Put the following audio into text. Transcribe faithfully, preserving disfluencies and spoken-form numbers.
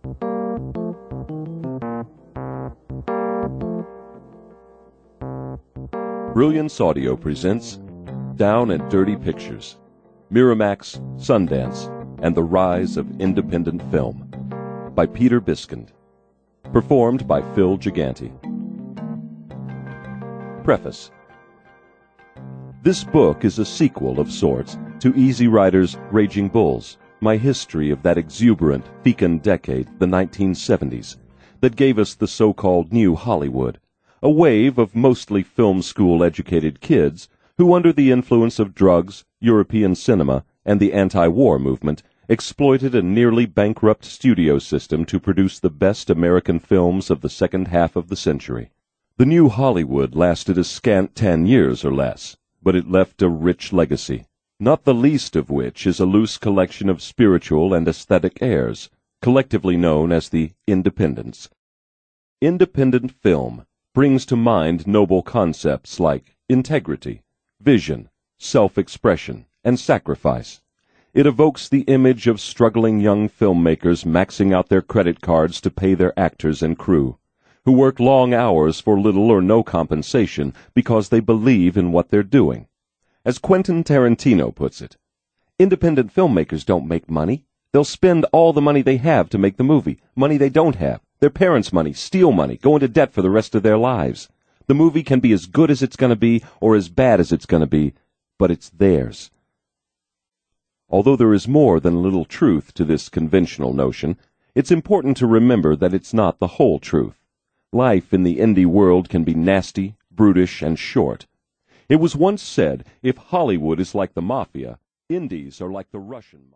Brilliance Audio presents Down and Dirty Pictures, Miramax, Sundance, and the Rise of Independent Film by Peter Biskind. Performed by Phil Gigante. Preface. This book is a sequel of sorts to Easy Rider's Raging Bulls, my history of that exuberant, fecund decade, the nineteen seventies, that gave us the so-called New Hollywood, a wave of mostly film school-educated kids who, under the influence of drugs, European cinema, and the anti-war movement, exploited a nearly bankrupt studio system to produce the best American films of the second half of the century. The New Hollywood lasted a scant ten years or less, but it left a rich legacy, not the least of which is a loose collection of spiritual and aesthetic airs, collectively known as the Independents. Independent film brings to mind noble concepts like integrity, vision, self-expression, and sacrifice. It evokes the image of struggling young filmmakers maxing out their credit cards to pay their actors and crew, who work long hours for little or no compensation because they believe in what they're doing. As Quentin Tarantino puts it, independent filmmakers don't make money. They'll spend all the money they have to make the movie, money they don't have, their parents' money, steal money, go into debt for the rest of their lives. The movie can be as good as it's going to be or as bad as it's going to be, but it's theirs. Although there is more than a little truth to this conventional notion, it's important to remember that it's not the whole truth. Life in the indie world can be nasty, brutish, and short. It was once said, if Hollywood is like the mafia, indies are like the Russian mafia.